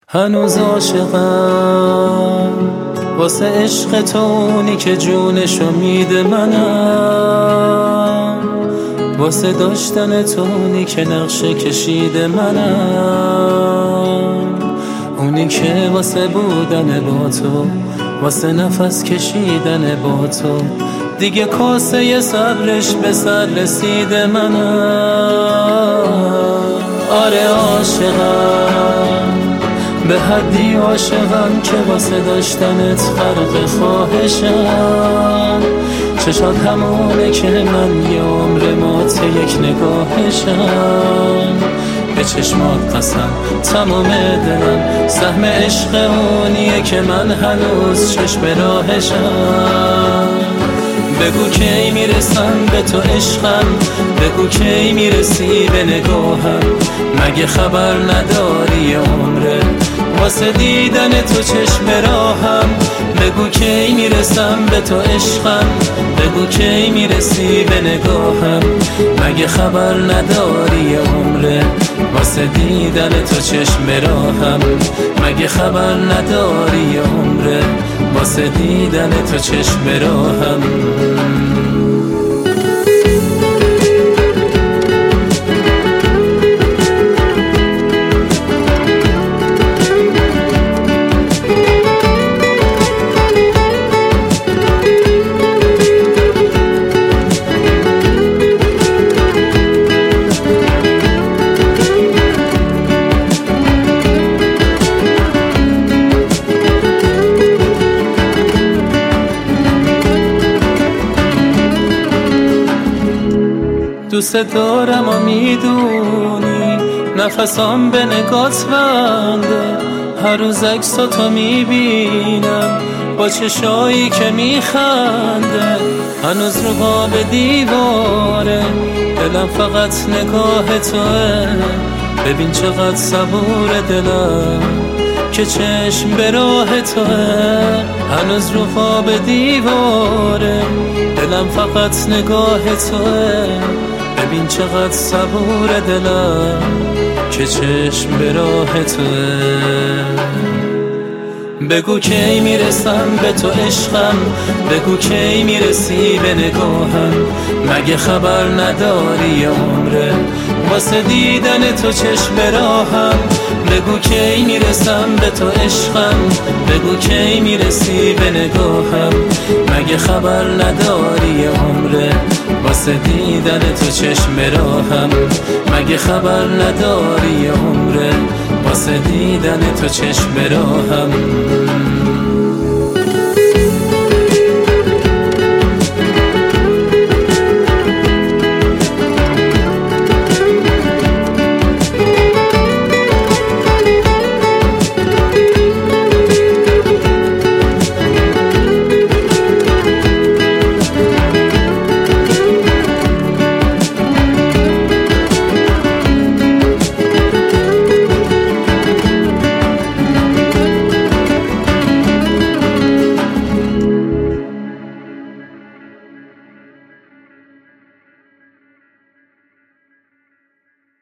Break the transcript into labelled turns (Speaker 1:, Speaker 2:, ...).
Speaker 1: هنوز عاشقم واسه عشق تو، اونی که جونشو میده منم، واسه داشتن تو اونی که نقشه کشیده منم، اونی که واسه بودن با تو، واسه نفس کشیدن با تو، دیگه کاسه صبرش به سر رسیده منم. آره عاشقم، به حدی عاشقم که واسه داشتنت خرق خواهشم، چشات همونه که من یه عمر مات یک نگاهشم، به چشمات قسم تمام دلم سهم عشق اونیه که من هنوز چشم راهشم. بگو کی میرسم به تو عشقم، بگو کی میرسی به نگاهم، مگه خبر نداری عمره واسه دیدن تو چشم راهم. بگو کی میرسم به تو عشقم، بگو کی میرسی به نگاهم، مگه خبر نداری عمره واسه دیدن تو چشم راهم، مگه خبر نداری عمره واسه دیدن تو چشم راهم. دوست دارم و میدونی نفسام به نگات بنده، هر روز عکساتو میبینم با چشایی که میخنده، هنوز رو باب دیواره دلم فقط نگاه توه، ببین چقدر صبور دلم که چشم به راه توه، هنوز رو باب دیواره دلم فقط نگاه توه، ببین چقدر صبور دلم که چشم به راه توه. بگو کی میرسم به تو عشقم، بگو کی میرسی به نگاهم، مگه خبر نداری عمره واسه دیدن تو چشم راهم. بگو کی میرسم به تو عشقم، بگو کی میرسی به نگاهم، مگه خبر نداری عمره واسه دیدن تو چشم راهم، مگه خبر نداری عمره واسه دیدن تو چشم راهم.